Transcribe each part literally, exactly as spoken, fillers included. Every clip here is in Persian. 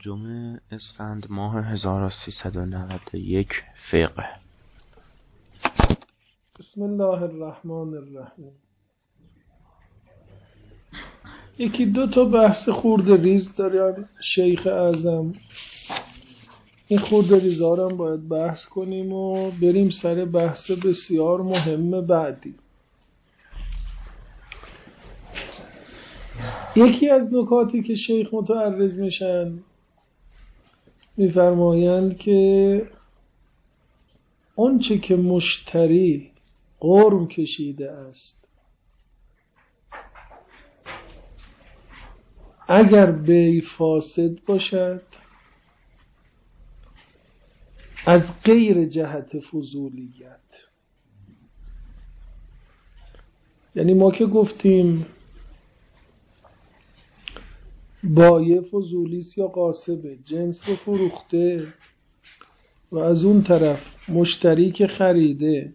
پنجم اسفند ماه هزار و سیصد و نود و یک فقه. بسم الله الرحمن الرحیم. یکی دو تا بحث خورده ریز داره شیخ اعظم. این خورده ریزا رو هم باید بحث کنیم و بریم سر بحث بسیار مهم بعدی. یکی از نکاتی که شیخ متعرض میشن میفرمایند که اون چه که مشتری قرم کشیده است اگر بیع فاسد باشد از غیر جهت فضولیت، یعنی ما که گفتیم بایع فضولیست یا غاصبه، جنس رو فروخته و از اون طرف مشتری که خریده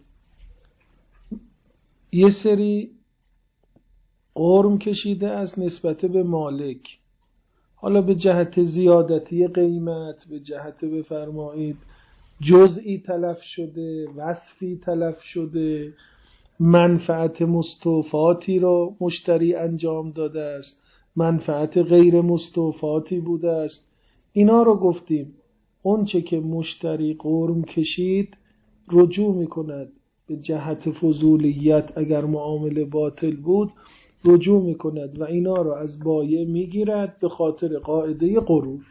یه سری قرم کشیده از نسبت به مالک، حالا به جهت زیادتی قیمت، به جهت بفرمایید جزئی تلف شده، وصفی تلف شده، منفعت مستوفاتی رو مشتری انجام داده است، منفعت غیر مستوفاتی بوده است. اینا رو گفتیم اون چه که مشتری قرم کشید رجوع میکند به جهت فضولیت، اگر معامله باطل بود رجوع میکند و اینا رو از بایع میگیرد به خاطر قاعده غرور.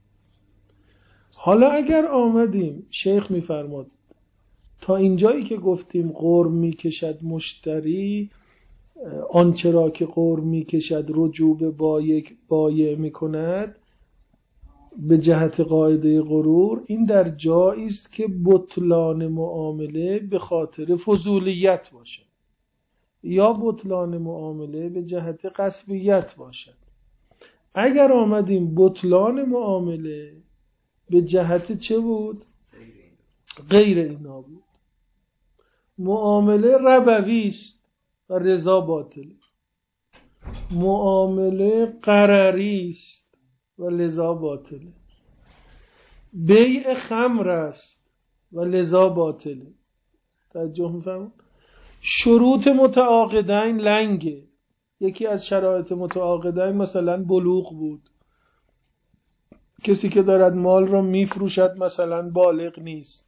حالا اگر آمدیم شیخ میفرماد تا اینجایی که گفتیم قرم میکشد مشتری، آنچه را که قرم میکشد رجوع به بایع بایع میکند به جهت قاعده غرور، این در جایی است که بطلان معامله به خاطر فضولیت باشد یا بطلان معامله به جهت غصبیت باشد. اگر آمدیم بطلان معامله به جهت چه بود؟ غیر اینا بود. معامله ربوی است و رضا باطل، معامله قرری است و لذا باطله، بیع خمر است و لذا باطله. توجه می‌فرمایید؟ شروط متعاقدین لنگه. یکی از شرایط متعاقدین مثلا بلوغ بود، کسی که دارد مال را میفروشد مثلا بالغ نیست،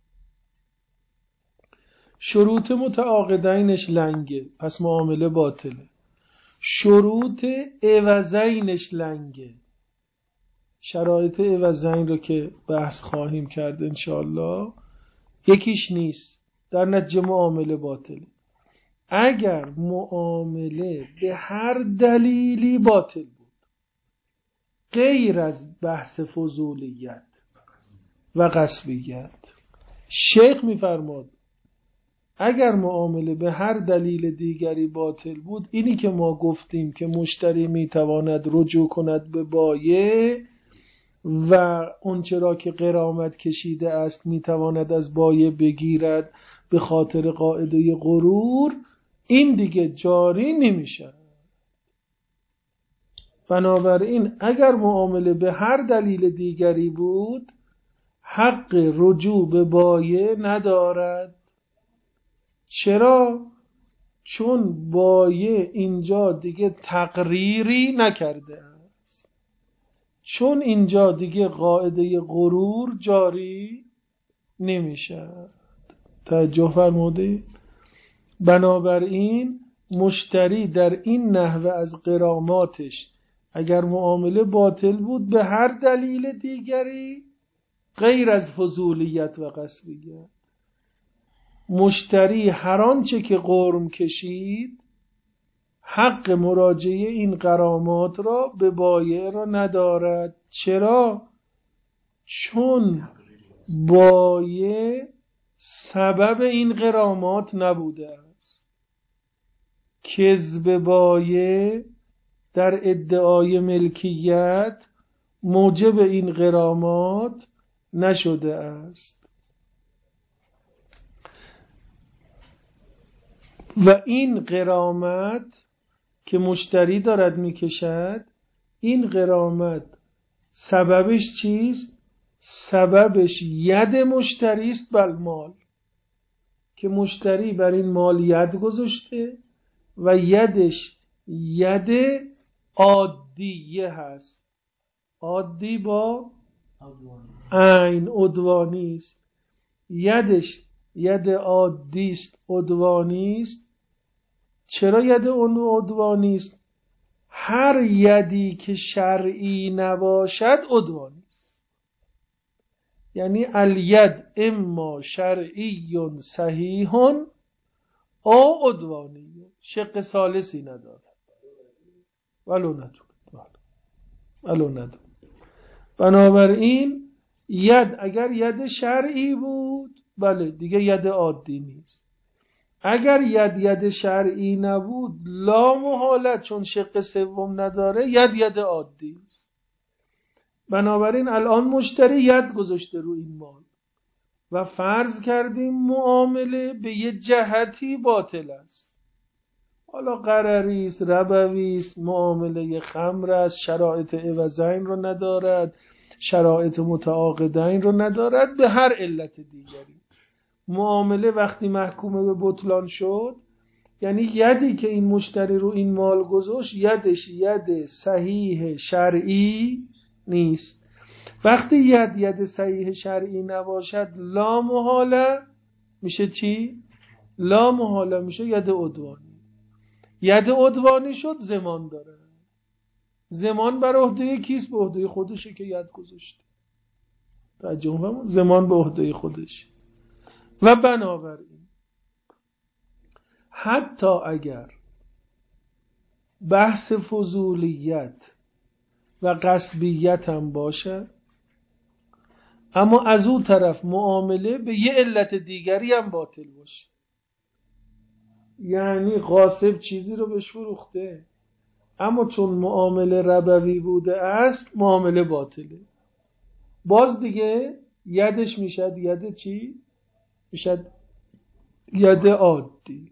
شروط متعاقدینش لنگه، پس معامله باطله. شروط عوضینش لنگه، شرایط عوضین رو که بحث خواهیم کرد انشاءالله، یکیش نیست، در نتیجه معامله باطله. اگر معامله به هر دلیلی باطل بود غیر از بحث فضولیت و غصبیت، شیخ میفرماد اگر معامله به هر دلیل دیگری باطل بود، اینی که ما گفتیم که مشتری میتواند رجوع کند به بایع و اون چرا که غرامت کشیده است میتواند از بایع بگیرد به خاطر قاعده غرور، این دیگه جاری نمیشه. بنابراین اگر معامله به هر دلیل دیگری بود حق رجوع به بایع ندارد. چرا؟ چون بایع اینجا دیگه تقریری نکرده است، چون اینجا دیگه قاعده غرور جاری نمیشه. توجه فرمودید؟ بنابراین مشتری در این نحوه از غراماتش اگر معامله باطل بود به هر دلیل دیگری غیر از فضولیت و غصبیت، مشتری هر آنچه که قرم کشید حق مراجعه این غرامات را به بایع را ندارد. چرا؟ چون بایع سبب این غرامات نبوده است. کذب بایع در ادعای ملکیت موجب این غرامات نشده است و این غرامت که مشتری دارد میکشد، این غرامت سببش چیست؟ سببش ید مشتری است بر مال، که مشتری بر این مال ید گذاشته و یدش ید عادیه هست. عادی با عین عدوانی است. یدش ید عادی است، عدوانی است. چرا ید اون عدوانی است؟ هر یدی که شرعی نباشد عدوانی است. یعنی الید اما شرعی صحیح او عدوانی، شق ثالثی نداره ولو ندونه ولو ندونه. بنابراین ید اگر ید شرعی بود بله دیگه ید عادی نیست. اگر ید ید شرعی نبود لا محالت، چون شق سوم نداره، ید ید عادی است. بنابراین الان مشتری ید گذاشته رو این مال و فرض کردیم معامله به یه جهتی باطل است. حالا قرری است، ربوی است، معامله خمر است، شرایط عوضین رو ندارد، شرایط متعاقدین رو ندارد، به هر علت دیگری معامله وقتی محکوم به بطلان شد، یعنی یدی که این مشتری رو این مال گذاشت یدش ید صحیح شرعی نیست. وقتی ید ید صحیح شرعی نباشد لا محاله میشه چی؟ لا محاله میشه ید عدوانی. ید عدوانی شد ضمان داره. ضمان بر عهده کیست؟ به عهده خودشه که ید گذاشته. توجه فرمود، ضمان به عهده خودش. و بنابراین حتی اگر بحث فضولیت و غصبیت هم باشه، اما از اون طرف معامله به یه علت دیگری هم باطل باشه، یعنی غاصب چیزی رو بهش فروخته اما چون معامله ربوی بوده است معامله باطله، باز دیگه یدش میشد ید چی؟ میشد ید عادی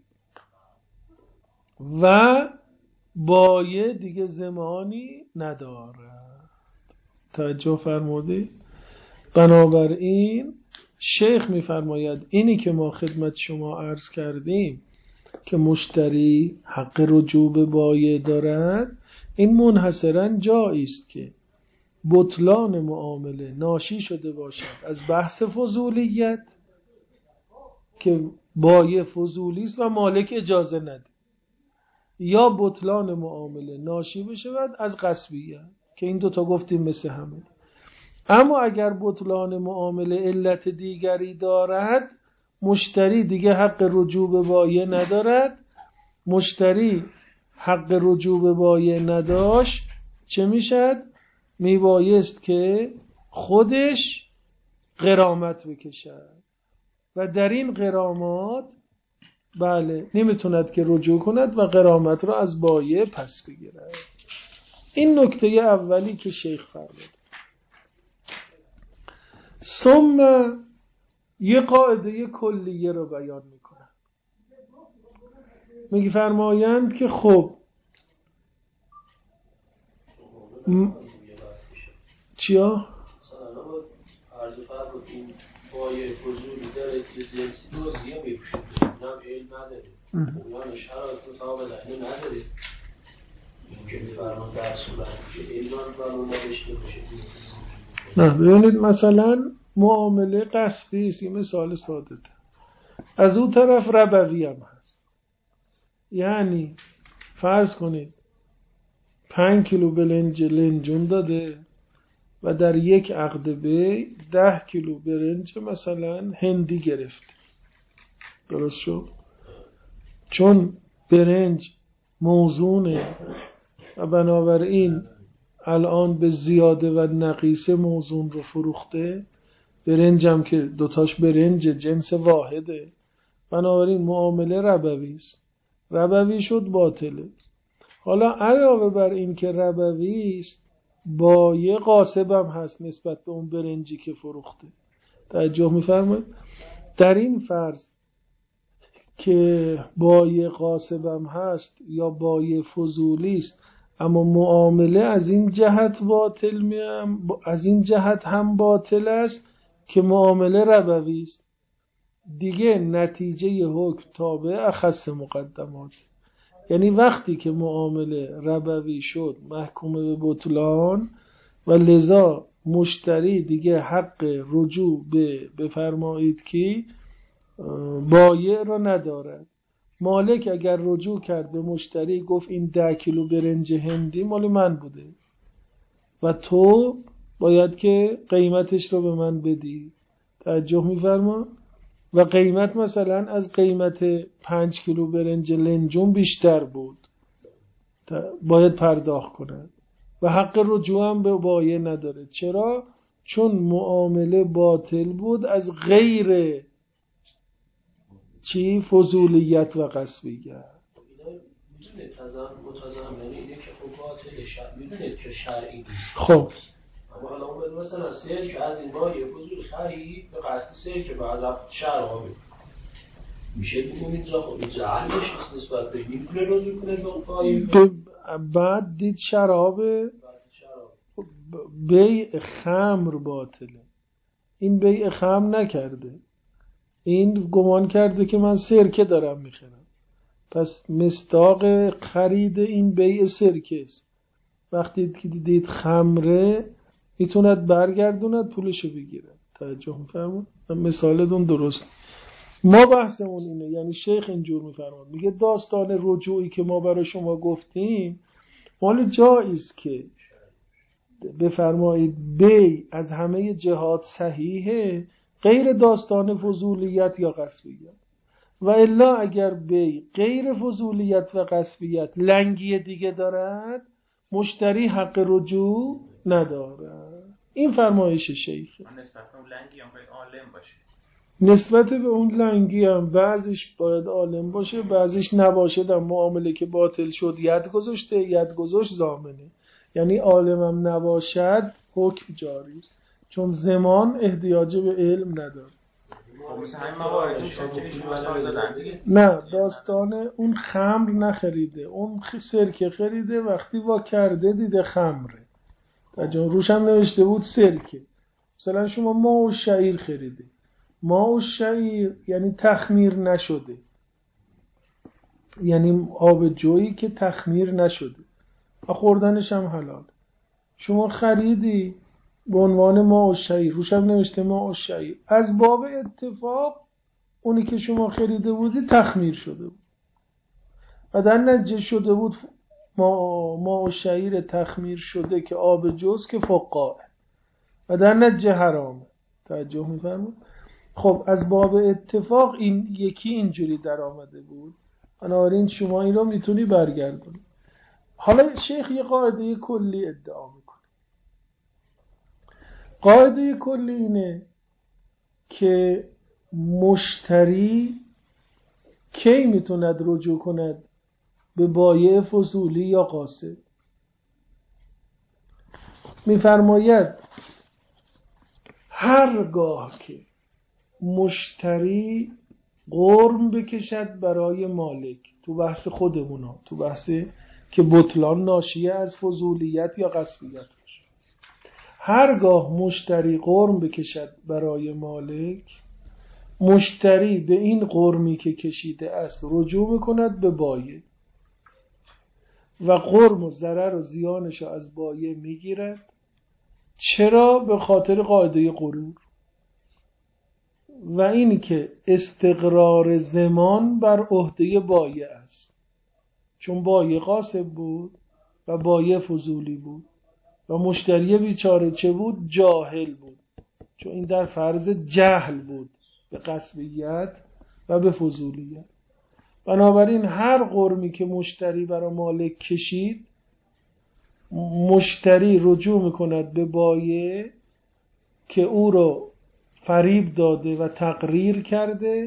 و بایع دیگه ضمانی نداره. توجه فرمودی؟ بنابراین شیخ میفرماید اینی که ما خدمت شما عرض کردیم که مشتری حق رجوع به بایع دارد، این منحصراً جایی است که بطلان معامله ناشی شده باشد از بحث فضولیت که بایع فضولی است و مالک اجازه نده، یا بطلان معامله ناشی بشه از غصبیت که این دوتا گفتیم مثل همه. اما اگر بطلان معامله علت دیگری دارد مشتری دیگه حق رجوع به بایع ندارد. مشتری حق رجوع به بایع نداشت چه میشد؟ میبایست که خودش غرامت بکشد و در این غرامات بله نمیتوند که رجوع کند و غرامت را از بایع پس بگیرد. این نکته اولی که شیخ فرمود. ثم یه قاعده کلیه رو بیان میکنن. میگه فرمایند که خب م... چیا؟ عرض فرق این بایع فضولی داره که جنسی دوزیه میپوشه اونم علم نداره اونم شرایط مطابق اینو نداره این که میفرمان در صورت که علمان فرمان نداشته باشه. نه ببینید مثلا معامله غصبی است، یه مثال ساده ده. از اون طرف ربوی هم هست، یعنی فرض کنید پنج کیلو بلنج لنجون داده و در یک عقد بیع ده کیلو برنج مثلا هندی گرفت. درست شد؟ چون برنج موزونه و بنابراین الان به زیاده و نقیصه موزون رو فروخته، برنجم که دوتاش برنج جنس واحده، بنابراین معامله ربوی است. ربوی شد باطله. حالا علاوه بر این که ربوی است بایع غاصب هم هست نسبت به اون برنجی که فروخته. توجه می‌فرمایید؟ در این فرض که بایع غاصب هم هست یا بایع فضولی است اما معامله از این جهت باطل میم از این جهت هم باطل است که معامله ربوی است. دیگه نتیجه حکم تابع اخص مقدمات، یعنی وقتی که معامله ربوی شد محکوم به بطلان و لذا مشتری دیگه حق رجوع به بفرمایید که بایع را ندارد. مالک اگر رجوع کرد به مشتری گفت این ده کیلو برنج هندی مال من بوده و تو باید که قیمتش رو به من بدی، توجه می‌فرما، و قیمت مثلا از قیمت پنج کیلو برنج لنجون بیشتر بود، باید پرداخت کنه و حق رجوع هم به بایع نداره. چرا؟ چون معامله باطل بود از غیر چی؟ فضولیت و غصبیت. میدونید متضمن اینه که خب باطل شرع میدونید که شرعی نیست. خب اما حالا اون مثلا سیر که از این بایع فضول خرید به قصد سیر که بعد رفت شرع آمد میشه بگید را خب جهلش نسبت به میتونه رجوع کنه به بایع. بعد دید شراب بیع خمر باطله، این بیع خمر نکرده، این گمان کرده که من سرکه دارم میخرم، پس مصداق خرید این بیع سرکه است. وقتی که دید خمره میتوند برگردوند پولشو بگیره. توجه میفرمون؟ مثالتون درست. ما بحثمون اینه، یعنی شیخ اینجور میفرماد، میگه داستان رجوعی که ما برای شما گفتیم مال جایی است که بفرمایید بی از همه جهات صحیحه، غیر داستان فضولیت یا غصبیت. و الا اگر بی غیر فضولیت و غصبیت لنگی دیگه دارد مشتری حق رجوع ندارد. این فرمایش شیخه. نسبت به اون لنگی هم باید عالم باشه. نسبت به اون لنگی هم بعضیش باید عالم باشه، بعضیش نباشه. در معامله که باطل شد ید گذاشته، ید گذاشت ضامنه، یعنی عالم هم نباشد حکم جاری است، چون زمان احتیاج به علم نداره. نه داستان اون خمر نخریده، اون سرکه خریده، وقتی وا کرده دیده خمره، تا روش هم نوشته بود سرکه. مثلا شما ماء و شعیر خریده، ماء و شعیر یعنی تخمیر نشده، یعنی آب جویی که تخمیر نشده و خوردنش هم حلال. شما خریدی به عنوان ماء و شعیر، روش هم نوشته ماء و شعیر، از باب اتفاق اونی که شما خریده بودی تخمیر شده بود و در نتیجه شده بود ماء و شعیر تخمیر شده که آب جوز که فقاعه و در نتیجه حرامه. توجه می‌فرمایید؟ خب از باب اتفاق این یکی اینجوری در آمده بود، بنابراین شما این رو میتونی برگردونی. حالا شیخ یه قاعده کلی ادعا میکنه. قاعده کلی اینه که مشتری کی میتوند رجوع کند به بایع فضولی یا قاصد؟ میفرماید هرگاه که مشتری قرم بکشد برای مالک، تو بحث خودمونا، تو بحث که بطلان ناشیه از فضولیت یا غصبیت باشه، هرگاه مشتری قرم بکشد برای مالک، مشتری به این قرمی که کشیده است رجوع میکند به بایع و قرم و ضرر و زیانش از بایع میگیرد. چرا؟ به خاطر قاعده غرور و این که استقرار زمان بر عهده بایع است، چون بایع غاصب بود و بایع فضولی بود و مشتری بیچاره چه بود؟ جاهل بود، چون این در فرض جهل بود به غصبیت و به فضولیت. بنابراین هر قرمی که مشتری برای مالک کشید، مشتری رجوع میکند به بایع که او رو فریب داده و تقریر کرده.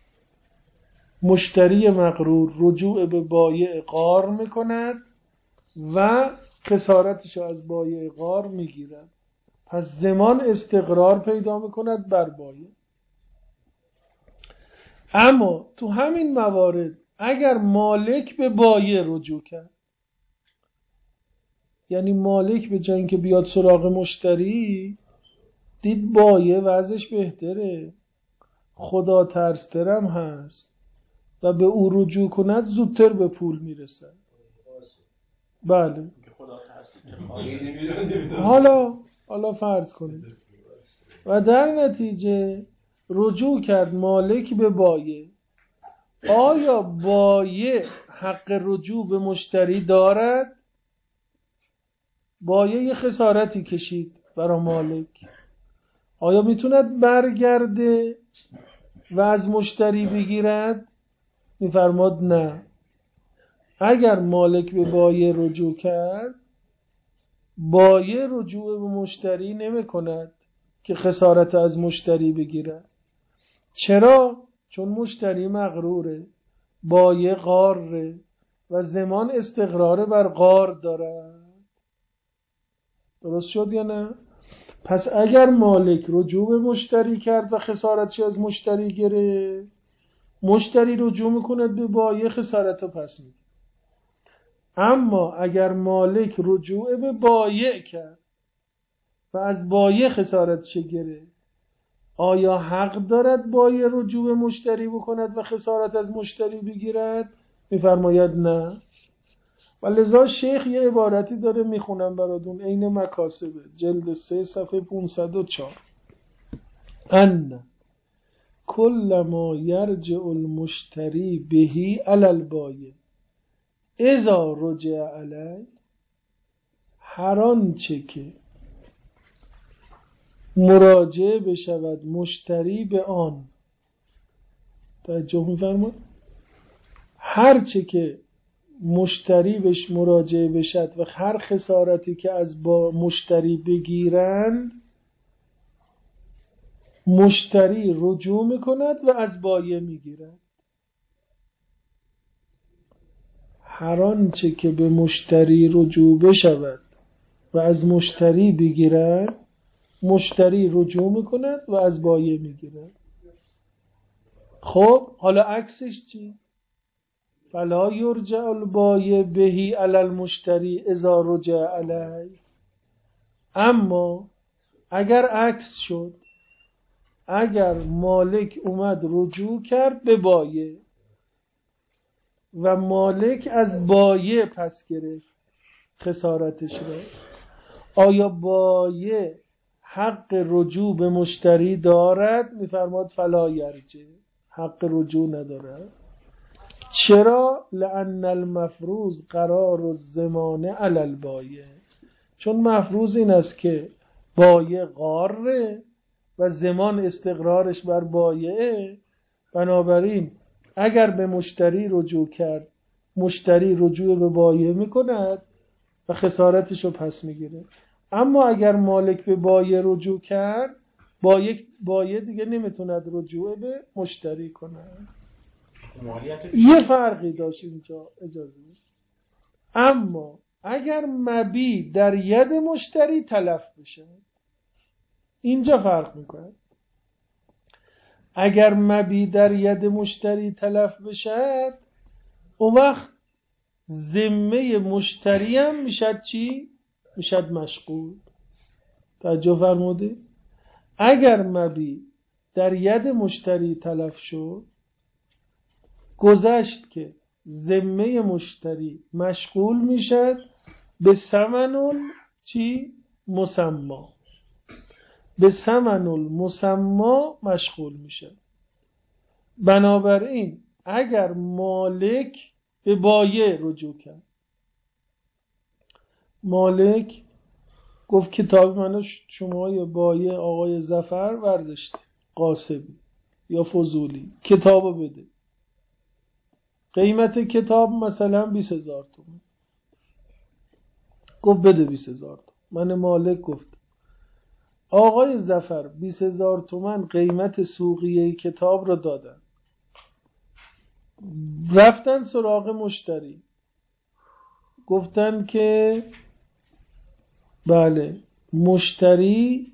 مشتری مغرور رجوع به بایع غار میکند و خسارتش رو از بایع غار میگیرد. پس زمان استقرار پیدا میکند بر بایع. اما تو همین موارد اگر مالک به بایع رجوع کرد، یعنی مالک به جای اینکه بیاد سراغ مشتری دید بایه وضعش بهتره، خدا ترسترم هست و به او رجوع کند زودتر به پول میرسه. بله حالا حالا فرض کنید و در نتیجه رجوع کرد مالک به بایه. آیا بایه حق رجوع به مشتری دارد؟ بایه یه خسارتی کشید برای مالک، آیا میتوند برگرده و از مشتری بگیرد؟ میفرماد نه. اگر مالک به بایه رجوع کرد، بایه رجوع به مشتری نمی کند که خسارت از مشتری بگیرد. چرا؟ چون مشتری مغروره، بایه غاره و زمان استقرار بر غار دارد. درست شد یا نه؟ پس اگر مالک رجوع به مشتری کرد و خسارتش از مشتری گرفت، مشتری رجوع میکند به بایه، خسارت رو پس میده. اما اگر مالک رجوع به بایع کرد و از بایع خسارتش گرفت، آیا حق دارد بایع رجوع به مشتری بکند و خسارت از مشتری بگیرد؟ میفرماید نه. و لذا شیخ یه عبارتی داره میخونم براتون، عین مکاسبه، جلد سه صفحه پانصد و چهار. ان کل ما یرجع المشتری بهی علی البایع اذا رجع علی، هر آنچه که مراجعه بشود مشتری به آن، توجه می‌فرمایید، هر چه که مشتری بهش مراجعه بشد و هر خسارتی که از با مشتری بگیرند، مشتری رجوع میکند و از بایع میگیرد. هر آنچه که به مشتری رجوع بشود و از مشتری بگیرد، مشتری رجوع میکند و از بایع میگیرد. خب حالا عکسش چی؟ فلا یرجع البایع بهی علی المشتری اذا رجع علی. اما اگر عکس شد، اگر مالک اومد رجوع کرد به بایع و مالک از بایع پس گرفت خسارتش را، آیا بایع حق رجوع به مشتری دارد؟ میفرماد فلا یرجع، حق رجوع ندارد. چرا؟ لأن المفروض قرار الضمان علی البایع، چون مفروض این است که بایع غاره و ضمان استقرارش بر بایع. بنابراین اگر به مشتری رجوع کرد، مشتری رجوع به بایع میکند و خسارتش رو پس میگیره. اما اگر مالک به بایع رجوع کرد، بایع بایع دیگه نمیتوند رجوع به مشتری کند. یه فرقی داشت اینجا، اجازه بدید. اما اگر مبیع در ید مشتری تلف بشه، اینجا فرق میکنه. اگر مبیع در ید مشتری تلف بشه، اون وقت ذمه مشتری هم میشد چی؟ میشد مشغول. توجه فرمودید؟ اگر مبیع در ید مشتری تلف شد، گذشت که ذمه مشتری مشغول میشد به ثمن چی؟ مسما. به ثمن المسما مشغول میشه. بنابراین اگر مالک به بایع رجوع کرد، مالک گفت کتاب منو شما یا بایع آقای ظفر برداشته، قاسمی یا فضولی، کتابو بده. قیمت کتاب مثلا بیست هزار تومان. گفت بده بیست هزار تومان. من مالک گفت آقای ظفر بیست هزار تومان قیمت سوقیه کتاب رو دادن. رفتن سراغ مشتری، گفتن که بله مشتری،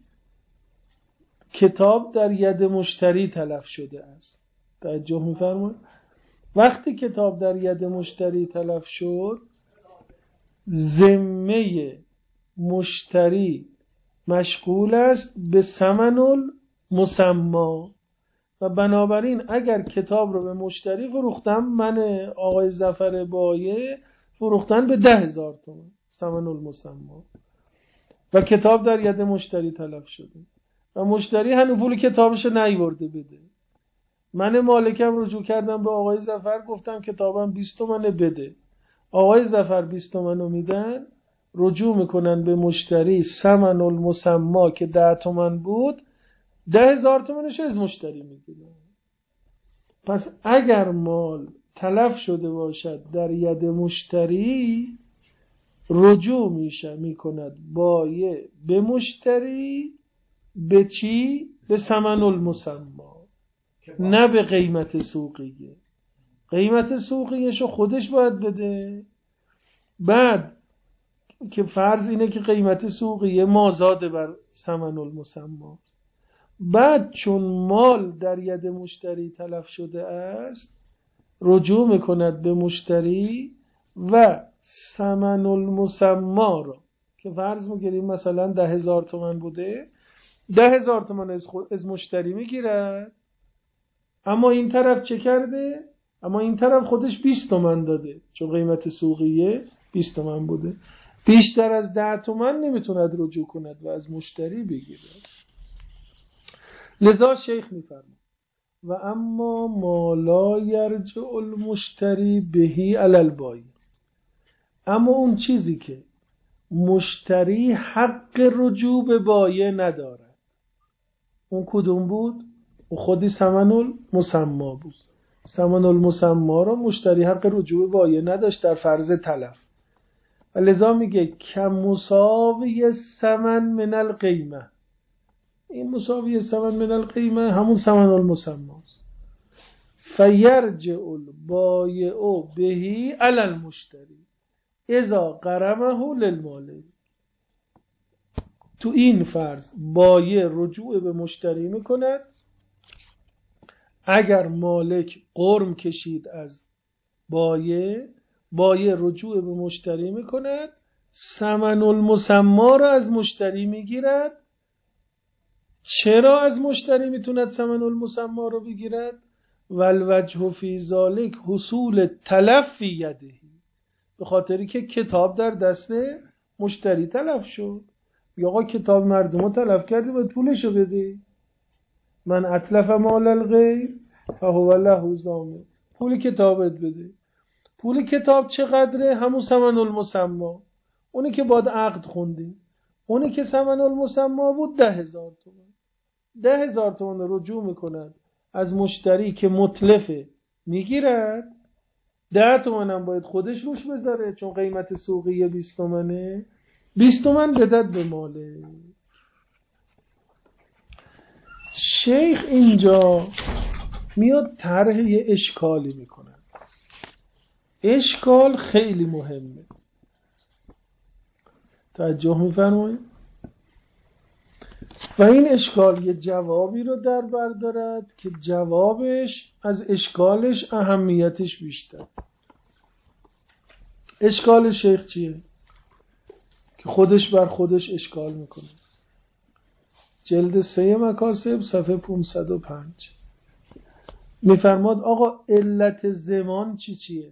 کتاب در ید مشتری تلف شده است. توجه می‌فرمایید؟ وقتی کتاب در ید مشتری تلف شد، ذمه مشتری مشغول است به ثمن المسما و بنابراین اگر کتاب رو به مشتری فروختم، من آقای ظفر بایه فروختن به ده هزار تومان ثمن المسما و کتاب در ید مشتری تلف شده و مشتری هنوز پول کتابش نیورده بده. من مالکم رجوع کردم به آقای ظفر، گفتم کتابم بیست تومنه بده. آقای ظفر بیست تومنو میدن، رجوع میکنن به مشتری، ثمن المسما که ده تومن بود ده هزار تومنش از مشتری میگیرن. پس اگر مال تلف شده باشد در ید مشتری، رجوع میشه میکند بایع به مشتری به چی؟ به ثمن المسما، نه به قیمت سوقیه. قیمت سوقیشو خودش باید بده. بعد که فرض اینه که قیمت سوقیه مازاد بر ثمن المسما، بعد چون مال در ید مشتری تلف شده است، رجوع میکند به مشتری و ثمن المسما را که فرض میگیریم مثلا ده هزار تومن بوده، ده هزار تومن از, از مشتری میگیرد. اما این طرف چه کرده؟ اما این طرف خودش بیست تومن داده، چون قیمت سوقیه بیست تومن بوده. بیشتر از ده تومن نمیتوند رجوع کند و از مشتری بگیره. لذا شیخ میفرماید و اما ما لا یرجع المشتری بهی علی البایع، اما اون چیزی که مشتری حق رجوع به بایع ندارد، اون کدوم بود؟ اون خودی ثمن المسما بود. ثمن المسما را مشتری حق رجوع به بایع نداشت در فرض تلف، و لذا میگه که مساوی ثمن من القیمه. این مساوی ثمن من القیمه همون ثمن المسما است. فیرجع البایع بهی علی المشتری اذا غرمه للمالک. تو این فرض بایع رجوع به مشتری میکند اگر مالک غرم کشید از بایع، بایع رجوع به مشتری میکند، ثمن المسما را از مشتری میگیرد. چرا از مشتری میتوند ثمن المسما رو بگیرد؟ والوجه فی ذلک حصول تلف فی یده، به خاطری که کتاب در دست مشتری تلف شد. یا آقا کتاب مردمو تلف کردی، باید پولشو بدی. من اتلف مال الغیر فهو له ضامن، پول کتابت بده. پول کتاب چقدره؟ همون ثمن المسما، اونی که باید عقد خوندی. اونی که ثمن المسما بود ده هزار تومان. ده هزار تومان رجوع میکند از مشتری که متلفه، میگیرد. ده تومان هم باید خودش روش بذاره، چون قیمت سوقیه بیست تومنه. بیست تومن بدد به ماله. شیخ اینجا میاد طرح یه اشکالی میکنه. اشکال خیلی مهمه، توجه میفرمایید. و این اشکال یه جوابی رو در بر دارد که جوابش از اشکالش اهمیتش بیشتر. اشکال شیخ چیه؟ که خودش بر خودش اشکال میکنه. جلد سه مکاسب صفحه پانصد و پنج میفرماد آقا علت زمان چی چیه؟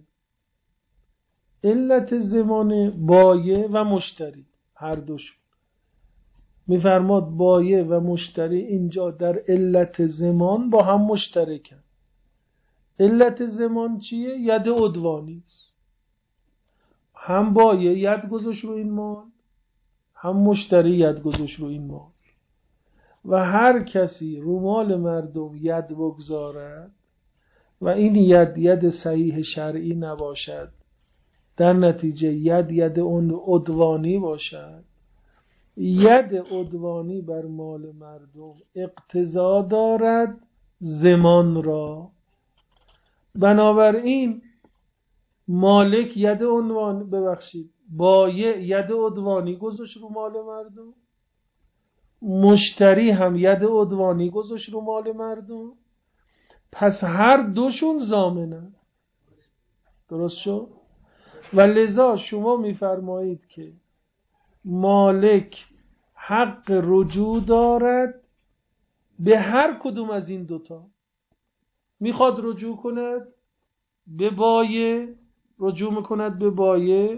علت زمان بایع و مشتری هر دوشون. میفرماد بایع و مشتری اینجا در علت زمان با هم مشترکن. علت زمان چیه؟ ید عدوانی است. هم بایع ید گذاشت رو این مال، هم مشتری ید گذاشت رو این مال. و هر کسی رو مال مردم ید بگذارد و این ید ید صحیح شرعی نباشد، در نتیجه ید ید اون عدوانی باشد، ید عدوانی بر مال مردم اقتضا دارد زمان را. بنابراین مالک ید عنوان ببخشید بایع ید عدوانی گذاشت رو مال مردم، مشتری هم ید عدوانی گذاشت رو مال مردم. پس هر دوشون ضامنن. درست شد؟ و لذا شما میفرمایید که مالک حق رجوع دارد به هر کدوم از این دوتا. میخواد رجوع کند به بایه، رجوع میکند به بایه،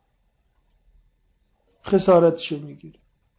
خسارتشو میگیره.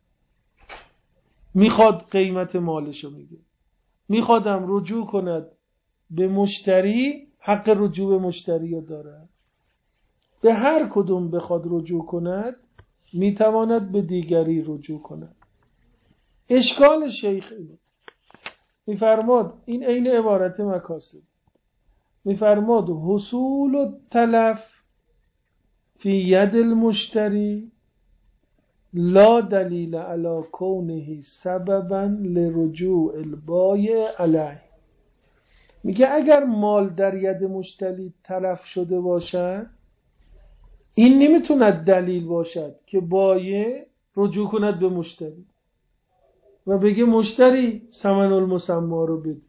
میخواد قیمت مالشو میگیره. میخوادم رجوع کند به مشتری، حق رجوع به مشتری رو داره. به هر کدوم بخواد رجوع کند میتواند به دیگری رجوع کند. اشکال شیخ اینه، میفرماد این عین عبارت مکاسب، میفرماد حصول التلف فی ید المشتری لا دلیل علی کونه سببا لرجوع البایع علیه. میگه اگر مال در ید مشتری تلف شده باشد، این نمیتوند دلیل باشد که بایع رجوع کند به مشتری و بگه مشتری ثمن المسما رو بده.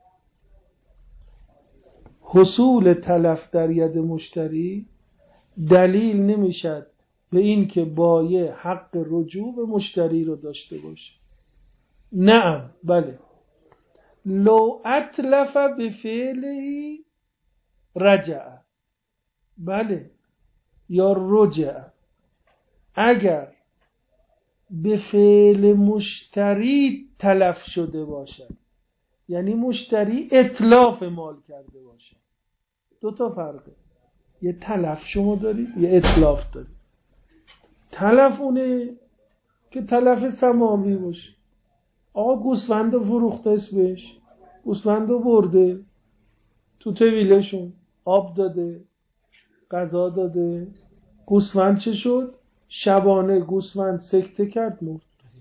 حصول تلف در ید مشتری دلیل نمیشد به این که بایع حق رجوع به مشتری رو داشته باشه. نعم، بله، لو اتلف بفعله رجع، بله، یا رجع، اگر به فعل مشتری تلف شده باشد، یعنی مشتری اتلاف مال کرده باشد. دو تا فرقه، یه تلف شما داری، یه اتلاف داری. تلف اونه که تلف سماوی باشه. آقا گوسفند فروخته است بهش، گوسفند برده تو طویلشون، آب داده، غذا داده، گوسفند چه شد؟ شبانه گوسفند سکته کرد، مرد.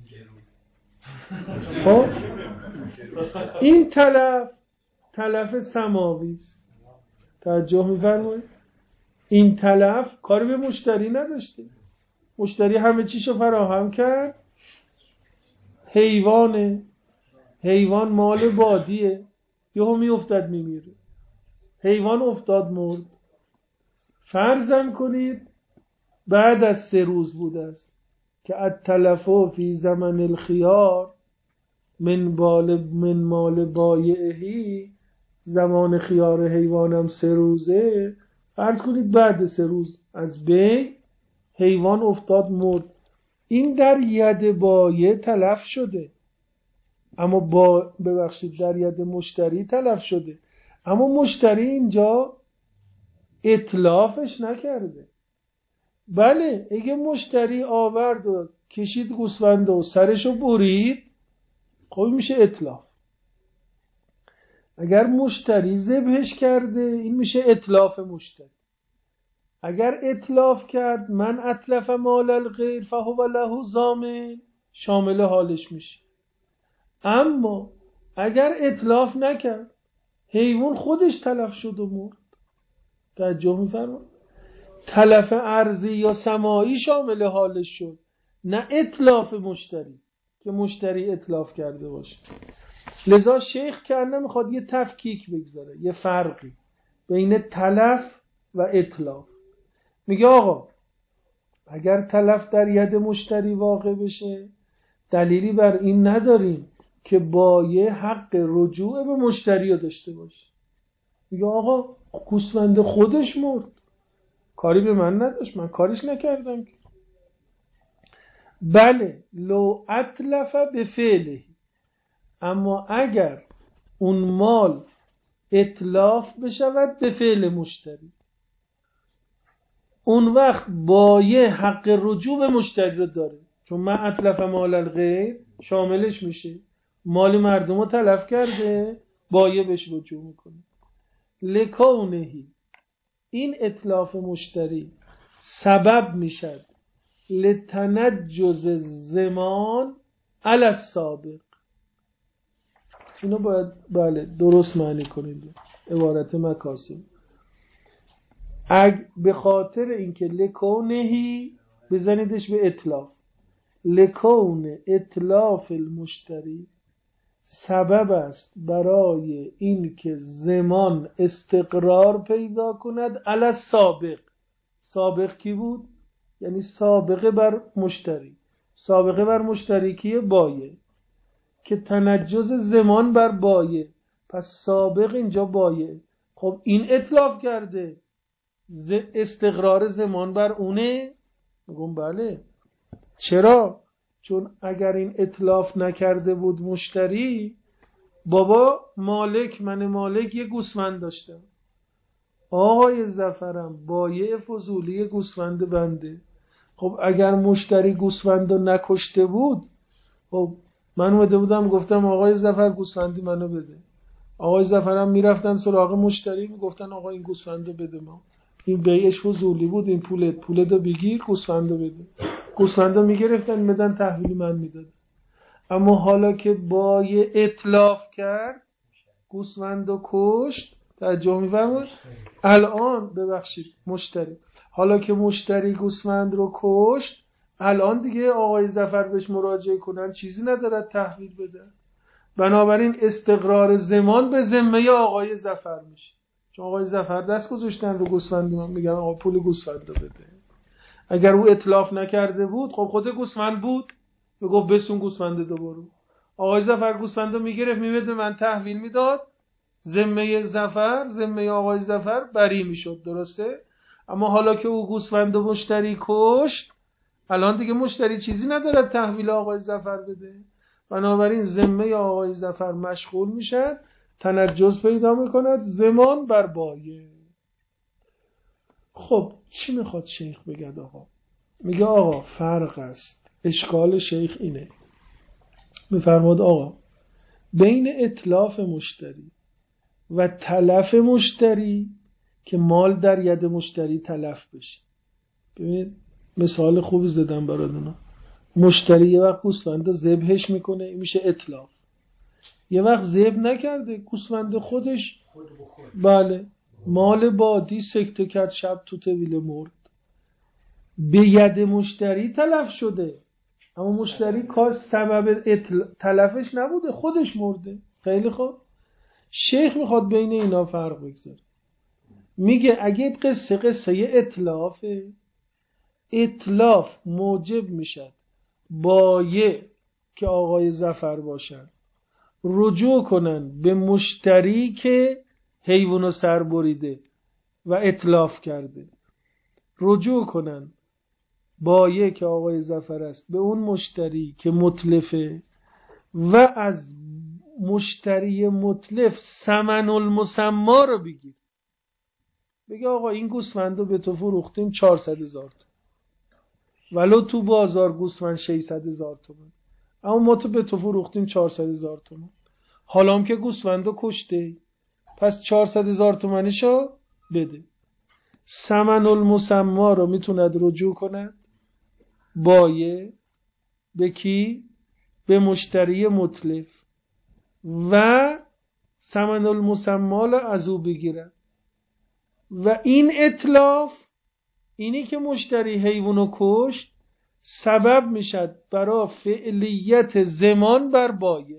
خب این تلف تلف سماوی است. توجه می‌فرمایید؟ این تلف کاری به مشتری نداشته، مشتری همه چیشو فراهم کرد. حیوانه، حیوان مال بادیه، یهو میافتاد میمیره. حیوان افتاد مرد. فرضاً کنید بعد از سه روز بوده است که التلف فی زمن الخیار من بال من مال بایعهی، زمان خیار حیوانم سه روزه. فرض کنید بعد سه روز از بیع حیوان افتاد مرد. این در ید بایع تلف شده، اما با ببخشید در ید مشتری تلف شده، اما مشتری اینجا اتلافش نکرده. بله، اگه مشتری آورد و کشید گوسفند و سرشو برید، خب میشه اتلاف. اگر مشتری ذبحش کرده، این میشه اتلاف مشتری. اگر اتلاف کرد، من اتلف مال الغیر فهو له ضامن، شامل حالش میشه. اما اگر اتلاف نکرد، حیوان خودش تلف شد و مرد. توجه می‌فرمایید؟ تلف ارضی یا سماعی شامل حالش شد، نه اتلاف مشتری که مشتری اتلاف کرده باشه. لذا شیخ کنه میخواد یه تفکیک بگذاره، یه فرقی بین تلف و اتلاف. میگه آقا اگر تلف در ید مشتری واقع بشه، دلیلی بر این نداریم که بایع حق رجوع به مشتری رو داشته باشه. میگه آقا گوسفند خودش مرد، کاری به من نداشت، من کارش نکردم. بله، لو اتلف به فعله، اما اگر اون مال اتلاف بشود به فعل مشتری، اون وقت بایع حق رجوع به مشتری رو داره، چون من اتلف مال الغیر شاملش میشه. مال مردم رو تلف کرده، بایع بهش رجوع میکنه. لکونهی، این اتلاف مشتری سبب میشد لتنجز زمان علی السابق. اینو باید بله درست معنی کنید، عبارت مکاسب. اگ به خاطر اینکه لکونهی بزنیدش به اتلاف، لکون اتلاف المشتری سبب است برای این که زمان استقرار پیدا کند علی السابق، سابق کی بود؟ یعنی سابقه بر مشتری. سابقه بر مشتری کیه؟ بایع، که تنجز زمان بر بایع، پس سابق اینجا بایع. خب این اتلاف کرده، ز استقرار زمان بر اونه؟ میگم بله. چرا؟ چون اگر این اتلاف نکرده بود مشتری، بابا مالک، من مالک یه گوسفند داشتم، آقای ظفرم بایع فضولی گوسفند بنده. خب اگر مشتری گوسفند رو نکشته بود، خب من اومده بودم گفتم آقای ظفر گوسفندی منو بده، آقای ظفرم میرفتن سراغ مشتری میگفتن آقا این گوسفندو بده، ما این بیعش فضولی بود، این پولت پولت رو بگیر، گوسفندو بده. گوسفندو میگرفتن میدن تحویل من میداد. اما حالا که بایع اتلاف کرد، گوسفندو کشت، توجه می‌فرمایید؟ الان ببخشید مشتری، حالا که مشتری گوسفند رو کشت، الان دیگه آقای ظفر بهش مراجعه کنن چیزی ندارد تحویل بده. بنابراین استقرار زمان به ذمه آقای ظفر میشه، چون آقای ظفر دست گذاشتن رو گوسفند من، میگن آقا پول گوسفند رو بده. اگر او اتلاف نکرده بود، خب خود گوسفند بود، میگفت بسون گوسفند دو برو. آقای ظفر گوسفند رو میگرفت میبده من تحویل میداد، ذمه ظفر، ذمه آقای ظفر بری میشد، درسته؟ اما حالا که او گوسفند و مشتری کشت، الان دیگه مشتری چیزی نداره تحویل آقای ظفر بده، بنابراین ذمه آقای ظفر مشغول میشد، تنجز پیدا میکند زمان بر بایع. خب چی میخواد شیخ بگه آقا؟ میگه آقا فرق است، اشکال شیخ اینه، میفرماد آقا بین اتلاف مشتری و تلف مشتری که مال در ید مشتری تلف بشه. ببینید مثال خوبی زدم براتون. مشتری یه وقت گوسفند ذبحش میکنه، این میشه اتلاف. یه وقت ذبح نکرده، گوسفند خودش خود بله مال بادی سکته کرد، شب تو طویل مرد، به ید مشتری تلف شده، اما مشتری کار سبب اتل... تلفش نبوده، خودش مرده. خیلی خوب، شیخ میخواد بین اینا فرق بگذاره. میگه اگه قصه قصه اتلافه، اتلاف موجب میشد بایع که آقای ظفر باشن رجوع کنن به مشتری که حیوانو سر بریده و اتلاف کرده، رجوع کنن بایع که آقای ظفر است به اون مشتری که متلفه و از مشتری متلف ثمن المسما رو بگیر، بگه آقا این گوسفندو به تو فروختیم چهارصد هزار تومان، ولو تو بازار گوسفند ششصد هزار تومان، اما ما تو به تو فروختیم چهارصد هزار تومان، حالا هم که گوسفندو کشته، پس چهارصد هزار تومانشو بده. ثمن المسما رو میتوند رجوع کند بایع به کی؟ به مشتری متلف و ثمن المسما رو از او بگیرد. و این اتلاف، اینی که مشتری حیوانو کشت، سبب میشد برای فعلیت زمان بر بایع،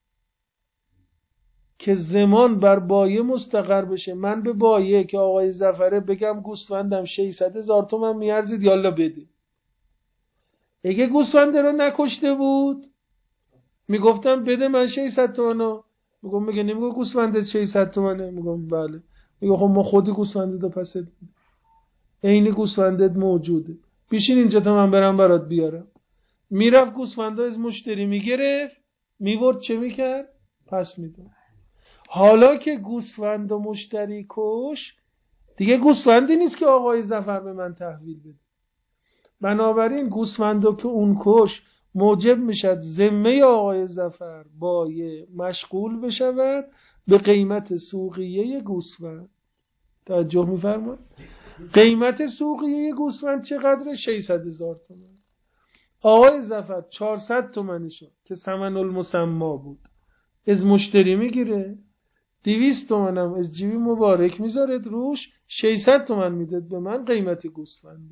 که زمان بر بایع مستقر بشه. من به بایع که آقای ظفره بگم گوسفندم ششصد هزار تومان میارزید، یالا بده. اگه گوسفند رو نکشته بود میگفتم بده من ششصد تومانو، میگم میگه نمیگه گوسفندت ششصد تومانه، میگم بله، میگه خب ما خودی گوسفندت رو پست عین گوسفندت موجوده، بیشین اینجا تا من برم برات بیارم. میرفت گوسفندا از مشتری میگرفت میبرد، چه میکرد؟ پس میداد. حالا که گوسفند و مشتری کش، دیگه گوسفندی نیست که آقای ظفر به من تحویل بده، بنابراین گوسفندو که اون کش موجب میشد ذمه آقای ظفر بایع مشغول بشود به قیمت سوقیه گوسفند. توجه میفرمایید؟ قیمت سوقیه گوسفند چقدره؟ ششصد هزار تومان. آقای ظفر چهارصد تومانشو که ثمن المسما بود از مشتری میگیره، دویست تومنم از جیبی مبارک میذارد روش، ششصد تومن میداد به من قیمت گوسفند.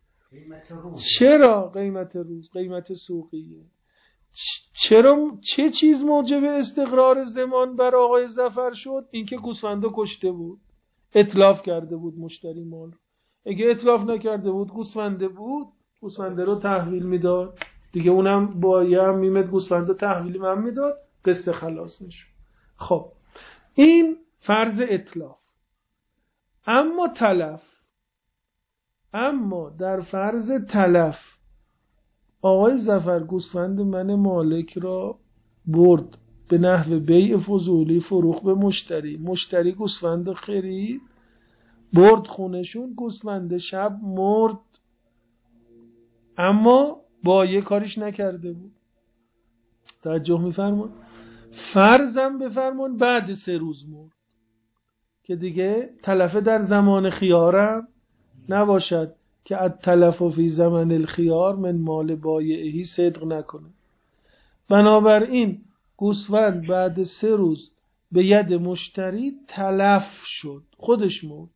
چرا قیمت روز؟ قیمت سوقیه. چرا؟ چه چیز موجب استقرار زمان بر آقای ظفر شد؟ اینکه گوسفندو کشته بود، اتلاف کرده بود مشتری مال. اگه اتلاف نکرده بود گوسفنده بود، گوسفنده رو تحویل میداد دیگه، اونم با یه هم میمد گوسفنده تحویل من میداد، قصه خلاص میشد. خب این فرض اتلاف. اما تلف، اما در فرض تلف آقای ظفر گوسفند من مالک را برد به نحو بیع فضولی، فروخت به مشتری، مشتری گوسفند خرید برد خونشون، گوسفند شب مرد، اما با یه کاریش نکرده بود. توجه می‌فرمایید؟ فرضم بفرمون بعد سه روز مرد که دیگه تلفه در زمان خیارم نباشد که التلف فی زمن الخیار من مال بایعهی صدق نکنه. بنابراین گوسفند بعد سه روز به ید مشتری تلف شد، خودش مرد.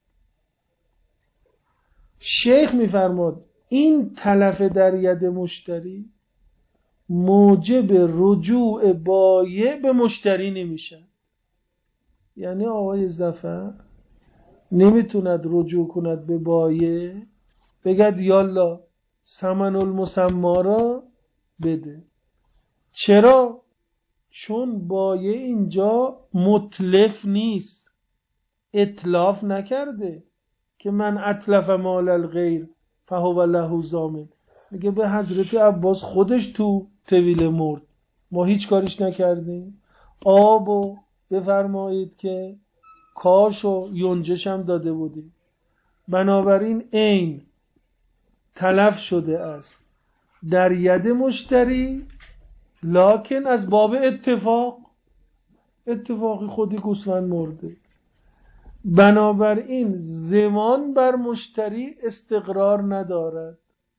شیخ میفرماد این تلف در ید مشتری موجب رجوع بایع به مشتری نمیشه. یعنی آقای ظفر نمیتوند رجوع کند به بایع بگد یالا ثمن المسما را بده. چرا؟ چون بایع اینجا متلف نیست، اتلاف نکرده که من اتلف مال الغیر فهو له ضامن. میگه به حضرت عباس خودش تو طویل مرد، ما هیچ کارش نکردیم. آبو بفرمایید که کاش و یونجش هم داده بودیم. بنابراین این تلف شده است در ید مشتری، لکن از باب اتفاق، اتفاقی خودی گوسفند مرده. بنابراین ضمان بر مشتری استقرار ندارد.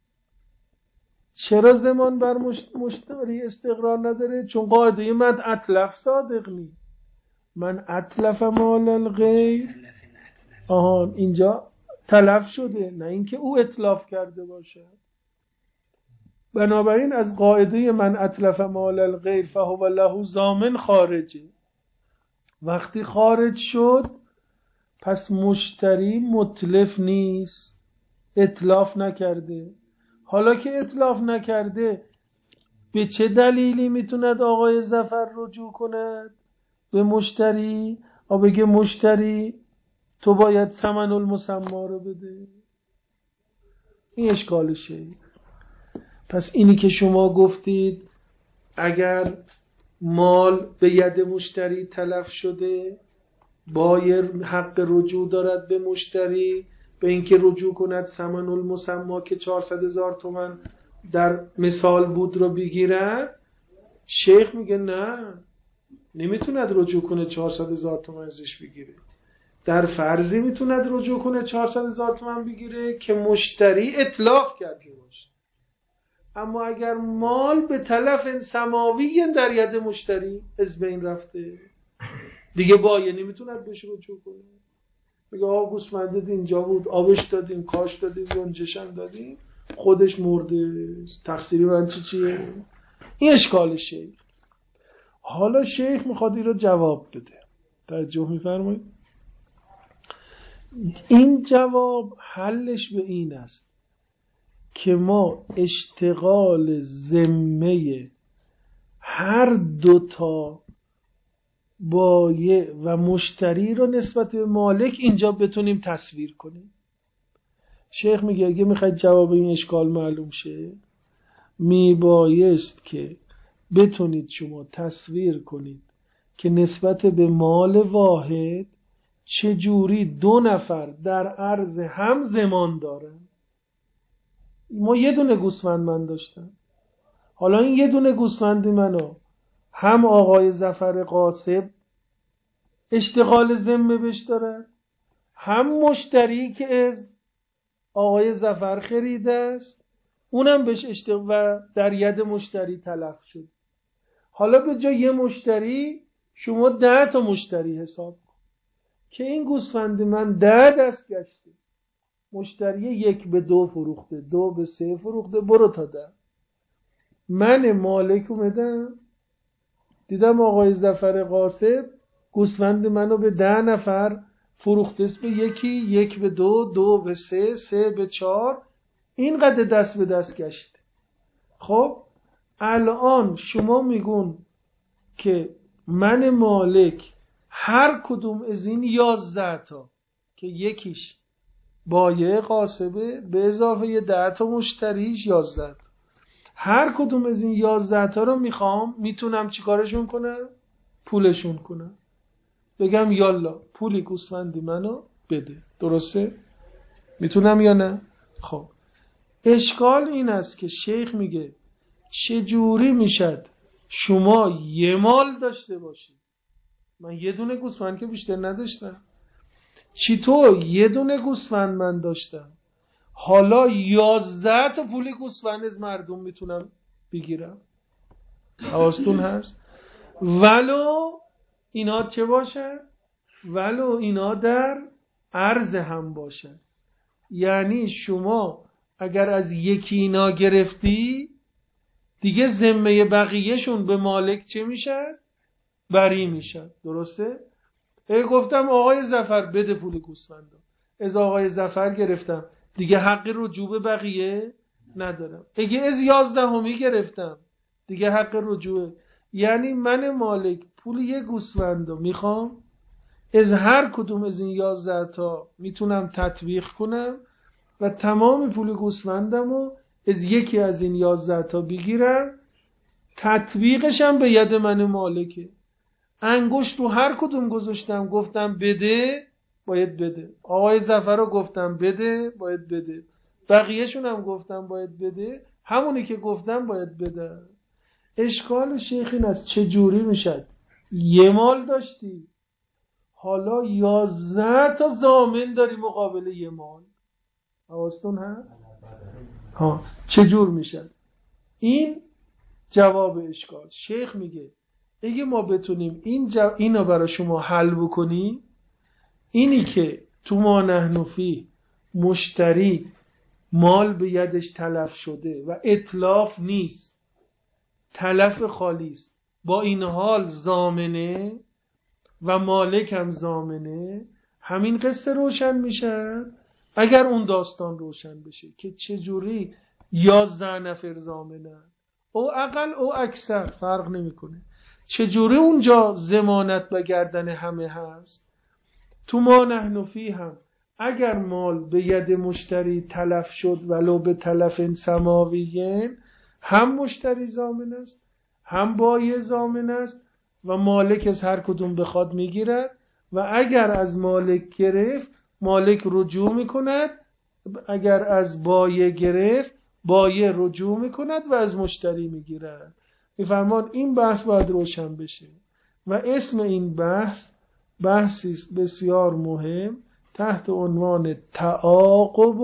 چرا ضمان بر مشتری استقرار نداره؟ چون قاعده من اتلف صادق نی، من اتلف مال الغیر. آهان اینجا تلف شده، نه اینکه او اتلاف کرده باشه. بنابراین از قاعده من اتلف مال الغیر فهو له ضامن خارجه. وقتی خارج شد پس مشتری متلف نیست، اتلاف نکرده. حالا که اتلاف نکرده به چه دلیلی میتوند آقای ظفر رجوع کند به مشتری؟ و بگه مشتری تو باید ثمن المسما رو بده. این اشکالشه. پس اینی که شما گفتید اگر مال به ید مشتری تلف شده بایر حق رجوع دارد به مشتری، به اینکه رجوع کند ثمن المسما که چهارصد هزار تومان در مثال بود رو بگیرد. شیخ میگه نه، نمیتوند رجوع کنه چهارصد هزار تومان ازش بگیره. در فرضی میتوند رجوع کنه چهارصد هزار تومان بگیره که مشتری اتلاف کرده باشه. اما اگر مال به تلف سماوی در ید مشتری از بین رفته دیگه بایع نمیتوند بهش رجوع کنه. میگه آقا گوسفندت اینجا بود، آبش دادیم، کاش دادیم، یونجش هم دادیم، خودش مرده، تقصیری من چی چیه؟ این اشکال شیخ. حالا شیخ میخواد این رو جواب بده. توجه میفرمایید؟ این جواب حلش به این است که ما اشتغال ذمه هر دوتا بایع و مشتری رو نسبت به مالک اینجا بتونیم تصویر کنیم. شیخ میگه اگه میخواید جواب این اشکال معلوم شه میبایست که بتونید شما تصویر کنید که نسبت به مال واحد چجوری دو نفر در عرض هم ضمان دارن. ما یه دونه گوسفند من داشتم، حالا این یه دونه گوسفند منو هم آقای ظفر قاسب اشتغال ذمه بش داره، هم مشتری که از آقای ظفر خریده است اونم بهش اشتغال و در ید مشتری تلف شد. حالا به جای یه مشتری شما ده تا مشتری حساب کن که این گوسفند من ده دست گشته، مشتری یک به دو فروخته، دو به سه فروخته، برو تا ده. من مالک اومدم دیدم آقای ظفر قاسب گوسفند منو به ده نفر فروخته است به یکی، یک به دو، دو به سه، سه به چهار، اینقدر دست به دست گشته. خب الان شما میگون که من مالک هر کدوم از این یازده تا که یکیش بایع قاسبه به اضافه یه ده تا مشتریش یازده تا، هر کدوم از این یازده تا رو میخوام، میتونم چیکارشون کنم؟ پولشون کنم. بگم یالا پولی گوسفندی منو بده. درسته؟ میتونم یا نه؟ خب اشکال این است که شیخ میگه چجوری میشد شما یه مال داشته باشید؟ من یه دونه گوسفند که بیشتر نداشتم. چطور یه دونه گوسفند من داشتم حالا یازده تا پولی گوسفند از مردم میتونم بگیرم؟ حواستون هست؟ ولو اینا چه باشه؟ ولو اینا در عرض هم باشه. یعنی شما اگر از یکی اینا گرفتی دیگه ذمه بقیهشون به مالک چه میشه؟ بری میشه. درسته؟ ای گفتم آقای ظفر بده پول گوسفندو، از آقای ظفر گرفتم دیگه حق رجوع به بقیه ندارم. اگه از یازدهمی گرفتم دیگه حق رجوع، یعنی من مالک پول یه گوسفندو میخوام، از هر کدوم از این یازده تا میتونم تطبیق کنم و تمام پول گوسفندمو از یکی از این یازده تا بگیرم، تطبیقشم به ید من مالکه. انگشت رو هر کدوم گذاشتم گفتم بده باید بده. آقای ظفر رو گفتم بده باید بده. بقیهشون هم گفتم باید بده، همونی که گفتم باید بده. اشکال شیخ این است چجوری میشد یه مال داشتی حالا یازده تا ضامن داری مقابل یه مال؟ حواستون هست؟ ها چجور میشد؟ این جواب اشکال. شیخ میگه اگه ما بتونیم این جو... اینو برای شما حل بکنیم، اینی که تو ما نحن فیه مشتری مال به یدش تلف شده و اتلاف نیست، تلف خالی است، با این حال ضامنه و مالک هم ضامنه، همین قصه روشن میشه اگر اون داستان روشن بشه که چجوری یازده نفر ضامنه او اقل او اکثر فرق نمیکنه، چجوری اونجا ضمانت به گردن همه هست. تو ما نحن فیه هم اگر مال به ید مشتری تلف شد ولو به تلف سماویین، هم مشتری ضامن است هم بایع ضامن است و مالک از هر کدوم بخواد میگیرد و اگر از مالک گرفت مالک رجوع میکند، اگر از بایع گرفت بایع رجوع میکند و از مشتری میگیرد. میفرمان این بحث باید روشن بشه و اسم این بحث بحثی است بسیار مهم تحت عنوان تعاقب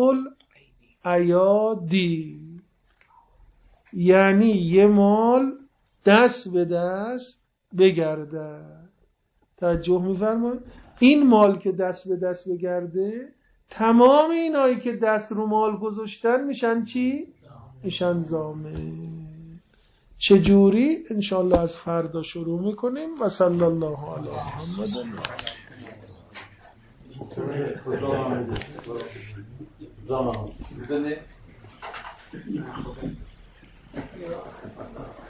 الایادی، یعنی یه مال دست به دست بگرده. توجه می‌فرمایید؟ این مال که دست به دست بگرده تمام اینایی که دست رو مال گذاشتن میشن چی؟ میشن ضامن. چجوری؟ انشاءالله از فردا شروع میکنیم و صلی الله علی محمد.